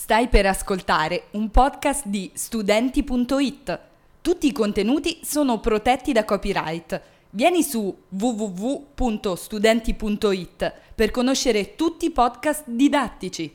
Stai per ascoltare un podcast di studenti.it. Tutti i contenuti sono protetti da copyright. Vieni su www.studenti.it per conoscere tutti i podcast didattici.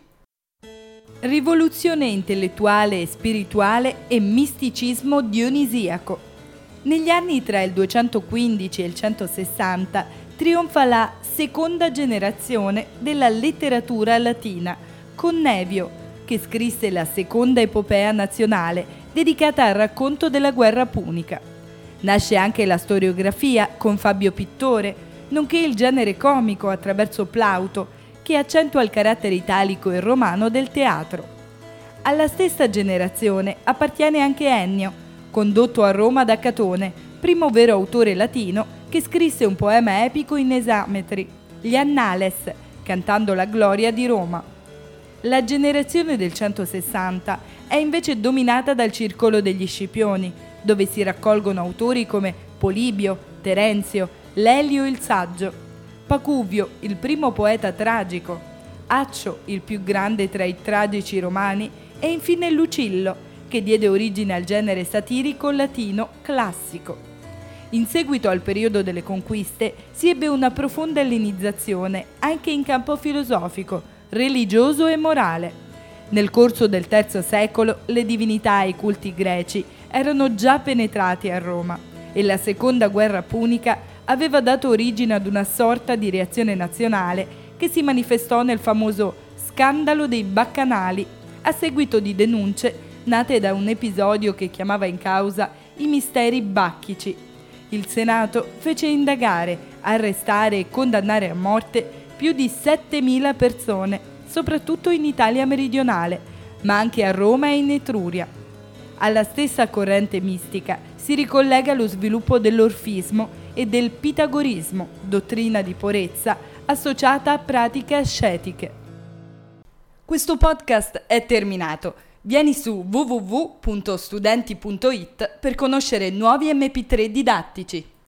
Rivoluzione intellettuale e spirituale e misticismo dionisiaco. Negli anni tra il 215 e il 160 trionfa la seconda generazione della letteratura latina, con Nevio, che scrisse la seconda epopea nazionale dedicata al racconto della guerra punica. Nasce anche la storiografia con Fabio Pittore, nonché il genere comico attraverso Plauto, che accentua il carattere italico e romano del teatro. Alla stessa generazione appartiene anche Ennio, condotto a Roma da Catone, primo vero autore latino che scrisse un poema epico in esametri, gli Annales, cantando la gloria di Roma. La generazione del 160 è invece dominata dal circolo degli Scipioni, dove si raccolgono autori come Polibio, Terenzio, Lelio il Saggio, Pacuvio, il primo poeta tragico, Accio, il più grande tra i tragici romani, e infine Lucillo, che diede origine al genere satirico latino classico. In seguito al periodo delle conquiste si ebbe una profonda ellenizzazione anche in campo filosofico, religioso e morale. Nel corso del III secolo le divinità e i culti greci erano già penetrati a Roma e la seconda guerra punica aveva dato origine ad una sorta di reazione nazionale che si manifestò nel famoso scandalo dei Baccanali, a seguito di denunce nate da un episodio che chiamava in causa i misteri bacchici. Il Senato fece indagare, arrestare e condannare a morte più di 7.000 persone, soprattutto in Italia meridionale, ma anche a Roma e in Etruria. Alla stessa corrente mistica si ricollega lo sviluppo dell'orfismo e del pitagorismo, dottrina di purezza associata a pratiche ascetiche. Questo podcast è terminato. Vieni su www.studenti.it per conoscere nuovi MP3 didattici.